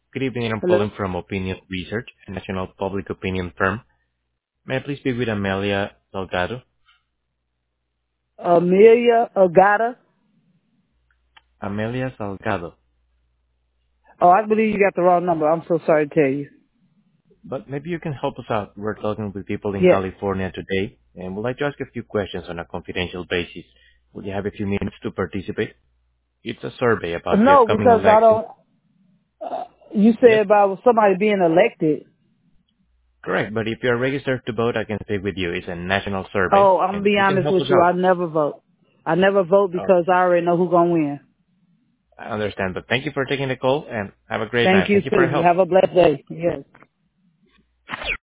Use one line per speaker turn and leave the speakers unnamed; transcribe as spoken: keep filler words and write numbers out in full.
Good evening. I'm
Hello?
calling from Opinion Research, a national public opinion firm. May I please speak with Amelia Salgado?
Amelia Agata?
Amelia Salgado.
Oh, I believe you got the wrong number. I'm so sorry to tell you.
But maybe you can help us out. We're talking with people in
Yes.
California today, and would like to ask a few questions on a confidential basis. Would you have a few minutes to participate? It's a survey about the
No,
upcoming
because I
election.
don't, uh, you said
Yes,
about somebody being elected.
correct. But if you're registered to vote, I can speak with you. It's a national survey,
Oh, I'm going
and
to be
you can
honest
help
with
us
you. I
out.
never vote. I never vote
Oh,
because I already know who's going to win.
I understand. But thank you for taking the call, and have a great
Thank
night.
you,
Thank you for your
too.
help.
Have a blessed day. Yes.